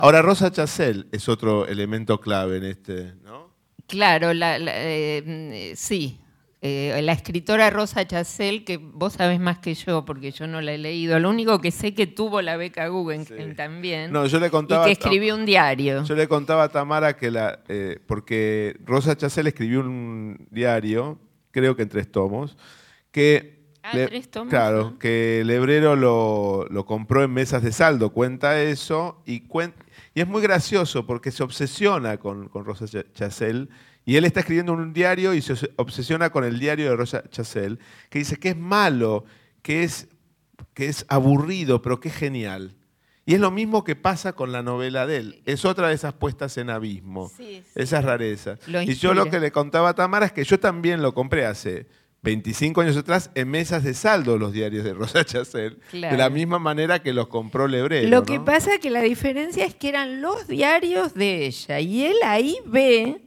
Ahora, Rosa Chazelle es otro elemento clave en este, ¿no? Claro, sí. La escritora Rosa Chazelle, que vos sabés más que yo, porque yo no la he leído. Lo único que sé que tuvo la beca Guggenheim también. No, yo le contaba, y que escribió un diario. Yo le contaba a Tamara que porque Rosa Chazelle escribió un diario, creo que en 3 tomos, que... 3 tomos. Claro, que Lebrero lo compró en mesas de saldo, cuenta eso, y es muy gracioso porque se obsesiona con Rosa Chazelle, y él está escribiendo un diario y se obsesiona con el diario de Rosa Chazelle, que dice que es malo, que es aburrido, pero que es genial. Y es lo mismo que pasa con la novela de él. Es otra de esas puestas en abismo, esas rarezas. Y yo lo que le contaba a Tamara es que yo también lo compré hace 25 años atrás en mesas de saldo los diarios de Rosa Chazelle, de la misma manera que los compró Lebrero. Lo que pasa es que la diferencia es que eran los diarios de ella y él ahí ve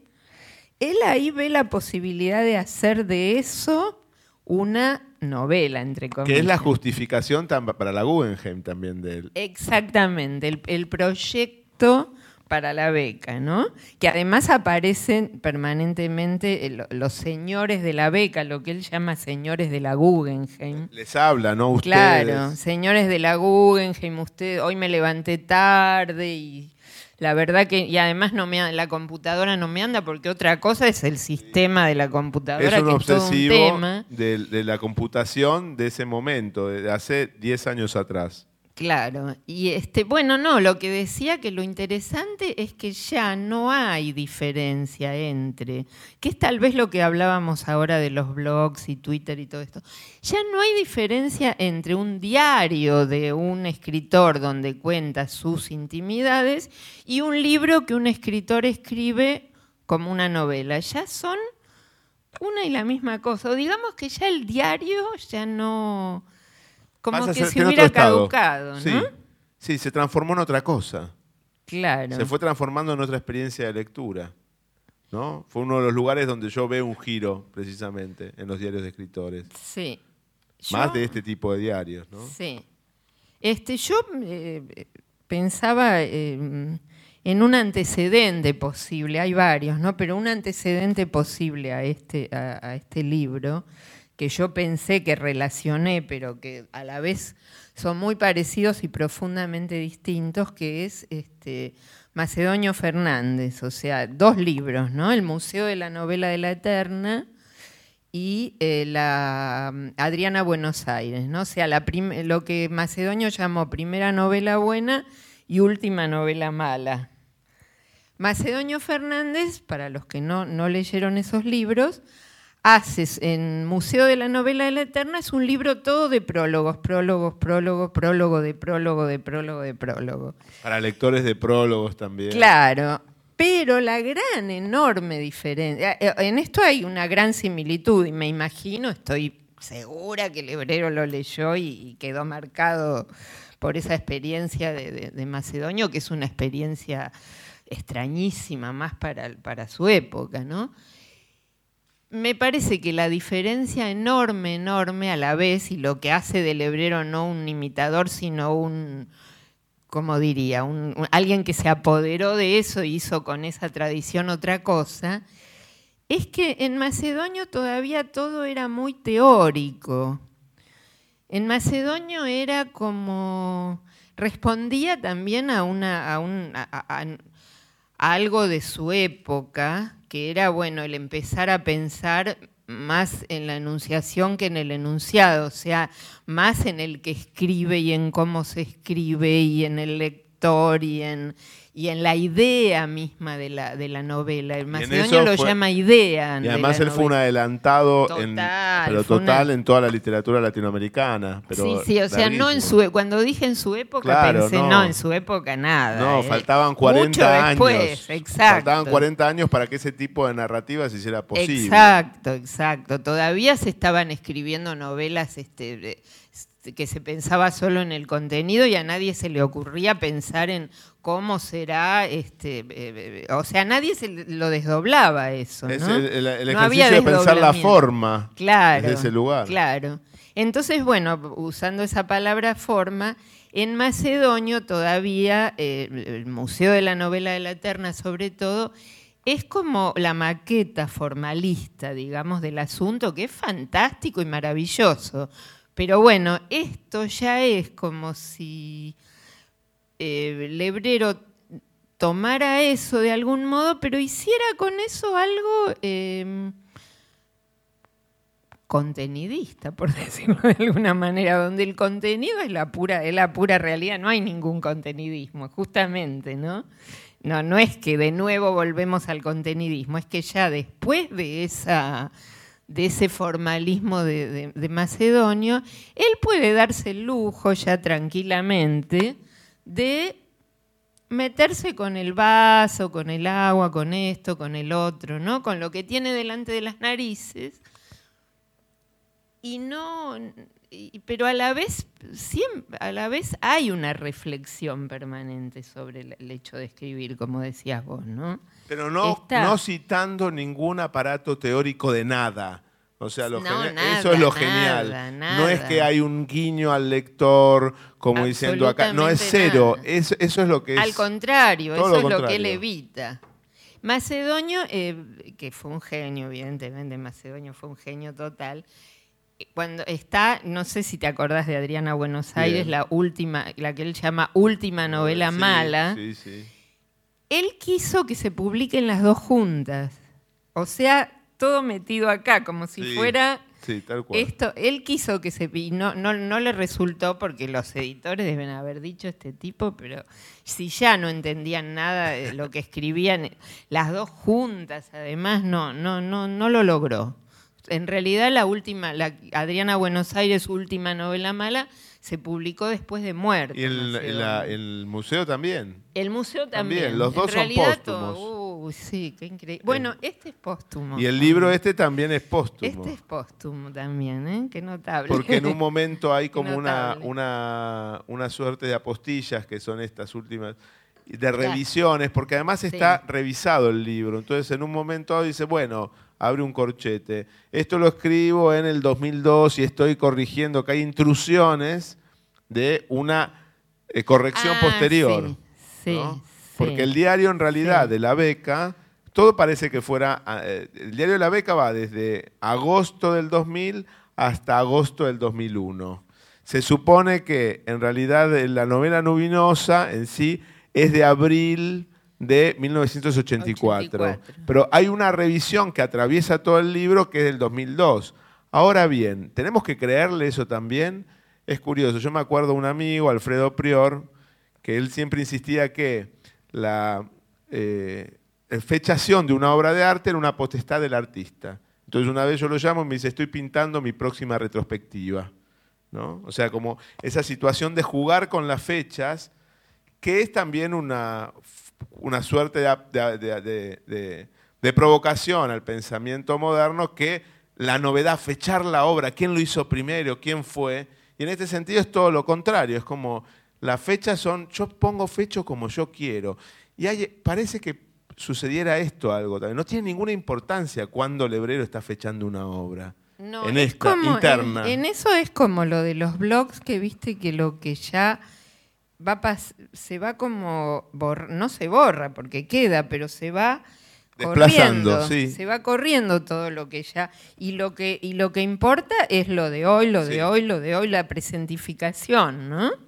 la posibilidad de hacer de eso una novela, entre comillas. Que es la justificación para la Guggenheim también de él. Exactamente, el proyecto para la beca, ¿no? Que además aparecen permanentemente los señores de la beca, lo que él llama señores de la Guggenheim. Les habla, ¿no? Ustedes. Claro, señores de la Guggenheim, hoy me levanté tarde y la verdad que, y además la computadora no me anda porque otra cosa es el sistema de la computadora, es un que obsesivo es todo un tema. De la computación de ese momento, de hace 10 años atrás. Claro, y bueno, no, lo que decía que lo interesante es que ya no hay diferencia entre, que es tal vez lo que hablábamos ahora de los blogs y Twitter y todo esto, ya no hay diferencia entre un diario de un escritor donde cuenta sus intimidades y un libro que un escritor escribe como una novela, ya son una y la misma cosa, o digamos que ya el diario ya no... Como que se hubiera caducado, ¿no? Sí, se transformó en otra cosa. Claro. Se fue transformando en otra experiencia de lectura, ¿no? Fue uno de los lugares donde yo veo un giro, precisamente, en los diarios de escritores. Sí. Más de este tipo de diarios, ¿no? Sí. Yo pensaba en un antecedente posible, hay varios, ¿no? Pero un antecedente posible a este libro, que yo pensé que relacioné, pero que a la vez son muy parecidos y profundamente distintos, que es Macedonio Fernández, o sea, 2 libros, ¿no? El Museo de la Novela de la Eterna y la Adriana Buenos Aires, ¿no? O sea, lo que Macedonio llamó primera novela buena y última novela mala. Macedonio Fernández, para los que no leyeron esos libros, haces en Museo de la Novela de la Eterna, es un libro todo de prólogos, prólogo de prólogo. Para lectores de prólogos también. Claro, pero la gran, enorme diferencia, en esto hay una gran similitud, y me imagino, estoy segura que Lebrero lo leyó y quedó marcado por esa experiencia de Macedonio, que es una experiencia extrañísima, más para su época, ¿no? Me parece que la diferencia enorme a la vez, y lo que hace de Lebrero no un imitador, sino ¿cómo diría? Alguien que se apoderó de eso y hizo con esa tradición otra cosa, es que en Macedonio todavía todo era muy teórico. En Macedonio era como... respondía también a algo de su época, que era, bueno, el empezar a pensar más en la enunciación que en el enunciado, o sea, más en el que escribe y en cómo se escribe y en el lector y en la idea misma de la novela. El Macedonio lo llama idea. Y además él fue un adelantado total en toda la literatura latinoamericana. Pero sí, o sea, no cuando dije en su época, claro, pensé, no, en su época nada. No, faltaban 40 mucho después, años. Exacto. Faltaban 40 años para que ese tipo de narrativa se hiciera posible. Exacto. Todavía se estaban escribiendo novelas que se pensaba solo en el contenido y a nadie se le ocurría pensar en cómo será, o sea, nadie se lo desdoblaba eso, ¿no? Es el no había ejercicio de pensar la forma, claro, desde ese lugar. Claro. Entonces, bueno, usando esa palabra forma, En Macedonio todavía, el Museo de la Novela de la Eterna sobre todo, es como la maqueta formalista, digamos, del asunto, que es fantástico y maravilloso. Pero bueno, esto ya es como si Lebrero tomara eso de algún modo, pero hiciera con eso algo contenidista, por decirlo de alguna manera, donde el contenido es la pura realidad, no hay ningún contenidismo, justamente, ¿no? No es que de nuevo volvemos al contenidismo, es que ya después de ese formalismo de Macedonio, él puede darse el lujo ya tranquilamente de meterse con el vaso, con el agua, con esto, con el otro, ¿no? Con lo que tiene delante de las narices, pero a la vez hay una reflexión permanente sobre el hecho de escribir, como decías vos, ¿no? Pero no citando ningún aparato teórico de nada. O sea, eso es lo genial. Nada. No es que hay un guiño al lector, como diciendo acá. No, es cero. Eso es lo que es. Al contrario, eso es lo que él evita. Macedonio, que fue un genio, evidentemente, Macedonio fue un genio total. Cuando está, no sé si te acordás de Adriana Buenos Aires, la que él llama última novela mala. Sí. Él quiso que se publiquen las dos juntas. O sea, todo metido acá, como si fuera tal cual. esto. Él quiso que y no le resultó, porque los editores deben haber dicho este tipo, pero si ya no entendían nada de lo que escribían, las dos juntas, además, no lo logró. En realidad la Adriana Buenos Aires, última novela mala, se publicó después de muerte. Y el museo también. El museo también. Los dos son póstumos. Sí, qué increíble. Bueno, este es póstumo. Y el libro también es póstumo. Este es póstumo también, ¿eh? Qué notable. Porque en un momento hay como una suerte de apostillas, que son estas últimas, de revisiones, porque además está revisado el libro. Entonces en un momento dice, bueno, abre un corchete. Esto lo escribo en el 2002 y estoy corrigiendo, que hay intrusiones de una corrección posterior. ¿No? Porque el diario en realidad de la beca, todo parece que fuera... el diario de la beca va desde agosto del 2000 hasta agosto del 2001. Se supone que en realidad la novela Nubinosa en sí es de abril de 1984. Pero hay una revisión que atraviesa todo el libro que es del 2002. Ahora bien, ¿tenemos que creerle eso también? Es curioso. Yo me acuerdo de un amigo, Alfredo Prior, que él siempre insistía que la fechación de una obra de arte era una potestad del artista. Entonces una vez yo lo llamo y me dice, estoy pintando mi próxima retrospectiva, ¿no? O sea, como esa situación de jugar con las fechas, que es también una suerte de provocación al pensamiento moderno, que la novedad, fechar la obra, quién lo hizo primero, quién fue. Y en este sentido es todo lo contrario, es como las fechas son, yo pongo fecho como yo quiero. Y parece que sucediera esto algo también. No tiene ninguna importancia cuando Lebrero está fechando una obra. No, en esta, como, interna. En eso es como lo de los blogs, que viste que lo que ya se va como, no se borra porque queda, pero se va desplazando, se va corriendo todo lo que ya, y lo que importa es lo de hoy, la presentificación, ¿no?